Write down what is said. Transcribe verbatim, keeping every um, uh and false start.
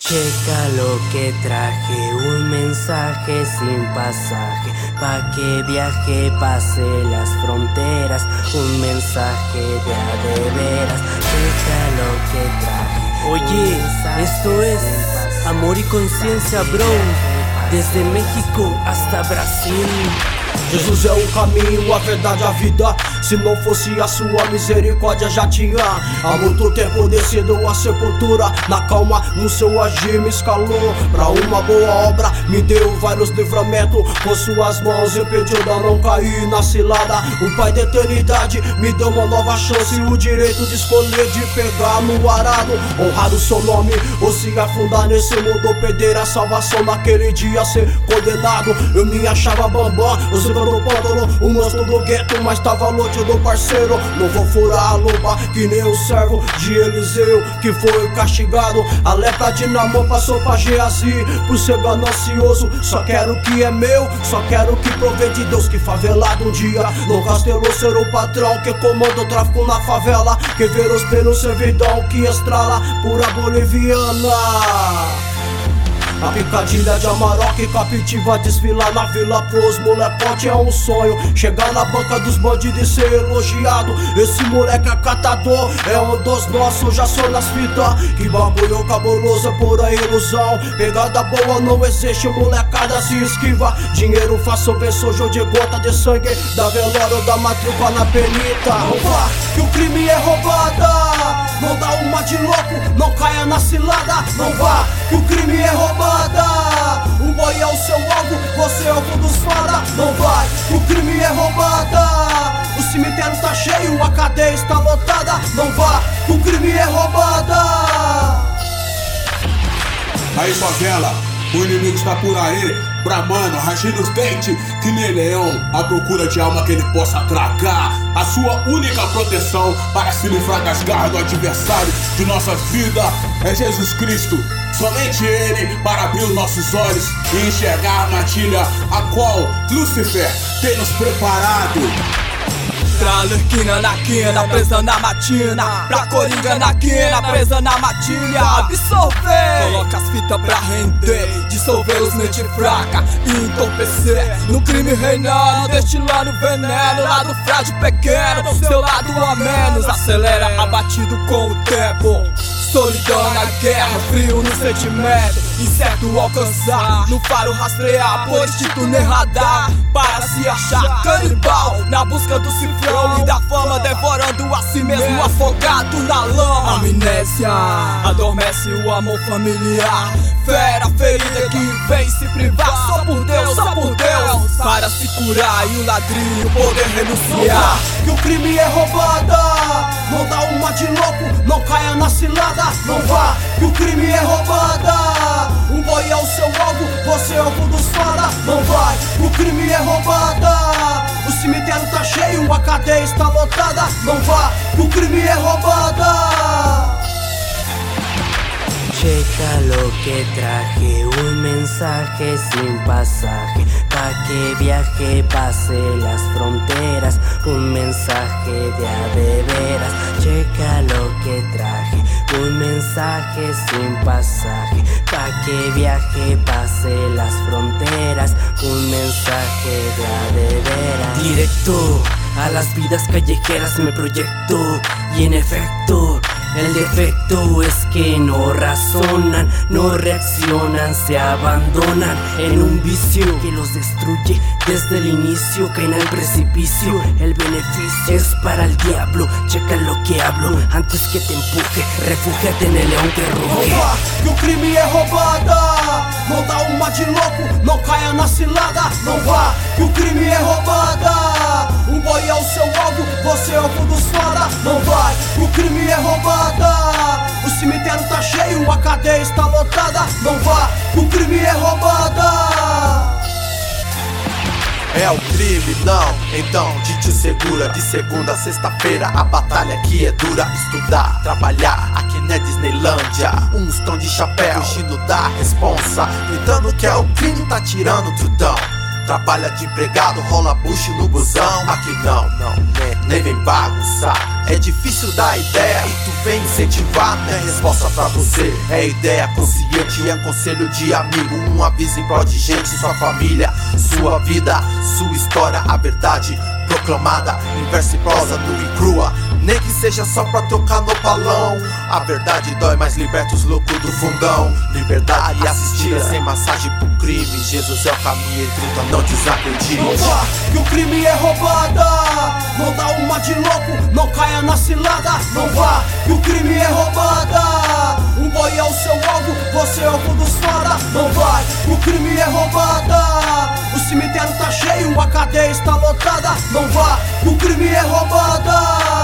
Checa lo que traje, un mensaje sin pasaje, pa' que viaje, pase las fronteras, un mensaje de a de veras. Checa lo que traje. Oye, esto es Amor y Conciencia, bro, desde México hasta Brasil. Jesus é o caminho, a verdade, a vida. Se não fosse a sua misericórdia já tinha há muito tempo descido a sepultura. Na calma, no seu agir me escalou pra uma boa obra, me deu vários livramentos. Com suas mãos impediu de não cair na cilada. O Pai da eternidade me deu uma nova chance, o direito de escolher, de pegar no arado. Honrar o seu nome ou se afundar nesse mundo, perder a salvação naquele dia, ser condenado. Eu me achava bambam, você do pântano, o monstro do gueto, mas tava longe do parceiro. Não vou furar a lupa, que nem o servo de Eliseu, que foi castigado. A lepra de Naamã passou pra Geazi, por ser ganancioso. Só quero o que é meu, só quero o que provém de Deus. Que favelado um dia no castelo ser o patrão, que comanda o tráfico na favela, que ver os pelos servidão, que estrala pura boliviana. A picadilha de Amarok e Captiva desfilar na vila pros molecote é um sonho. Chegar na banca dos bandidos e ser elogiado. Esse moleque é catador, é um dos nossos, já sou nas fitas. Que bagulho cabuloso é pura ilusão. Pegada boa não existe, molecada se esquiva. Dinheiro fácil vem sujo de gota de sangue, da velório da matrícula na penita. Não vá, que o crime é roubada. Não dá uma de louco, não caia na cilada. Não vá, que o crime é roubada. O boi é o seu alvo, você é o dos fada. Não vai, o crime é roubada. O cemitério tá cheio, a cadeia está lotada. Não vai, o crime é roubada. Aí favela, o inimigo está por aí, bramando, rachando os dentes, que nem leão, à procura de alma que ele possa tragar. A sua única proteção para se livrar das garras do adversário de nossas vidas é Jesus Cristo. Somente Ele para abrir os nossos olhos e enxergar a armadilha a qual Lúcifer tem nos preparado. Pra Lerquina na quina, presa na matina. Pra Coringa na quina, presa na matilha. Absorver, coloca as fitas pra render, dissolver os mente fraca e entorpecer. No crime reinando, destilando veneno. Lado frágil pequeno, seu lado a menos. Acelera abatido com o tempo. Solidão na guerra, frio no sentimento. Incerto alcançar, no faro rastrear, pois título nem radar. Para se achar canibal, na busca do cifrão e da fama, devorando a si mesmo, afogado na lama. Amnésia, adormece o amor familiar. Fera ferida que vem se privar, só por Deus, só por Deus, para se curar e o ladrinho poder renunciar. Que o crime é roubada, não dá uma de louco, não caia na cilada. Não vá, que o crime é roubada. Um boi é o seu alvo, você é o alvo dos fada. Não vai, o crime é roubada. O cemitério tá cheio, a cadeia está lotada. Não vá, que o crime é roubada. Checa lo que traje, un mensaje sin pasaje, pa' que viaje, pase las fronteras, un mensaje de a de veras. Checa lo que traje, un mensaje sin pasaje, pa' que viaje, pase las fronteras, un mensaje de a de veras. Directo a las vidas callejeras me proyecto, y en efecto el defecto es que no razonan, no reaccionan, se abandonan en un vicio que los destruye desde el inicio, caen al precipicio. El beneficio es para el diablo, checa lo que hablo antes que te empuje, refúgiate en el león que ruge. Não vá, que o crime é roubada. Não dá uma de louco, não caia na cilada. Não vá, que o crime é roubada. Um boi é o seu alvo, você é o alvo dos fada. Não vai, o crime é roubada. O cemitério tá cheio, a cadeia está lotada. Não vá, o crime é roubada. É o crime, não? Então de te segura. De segunda a sexta-feira a batalha aqui é dura. Estudar, trabalhar, aqui não é Disneylândia. Uns tão de chapéu, fugindo da responsa, gritando que é o crime, tá tirando o trudão. trabalha de empregado, rola bucho no busão. Aqui não, não, nem vem bagunçar. É difícil dar ideia e tu vem incentivar. Minha resposta pra você é ideia consciente, é conselho de amigo, um aviso em prol de gente. Sua família, sua vida, sua história, a verdade proclamada em verso e prosa nua e crua, nem que seja só pra tocar no balão. A verdade dói, mas liberta os loucos do fundão. Liberdade assistida sem massagem pro crime. Jesus é o caminho e truta, não desacredite. Não vá, que o crime é roubada. Não dá uma de louco, não caia na cilada. Não vá, que o crime é roubada. Um boi é o seu alvo, você é alvo dos fada. Não vai, que o crime é roubada. O cemitério tá cheio, a cadeia está lotada. Não vá, que o crime é roubada.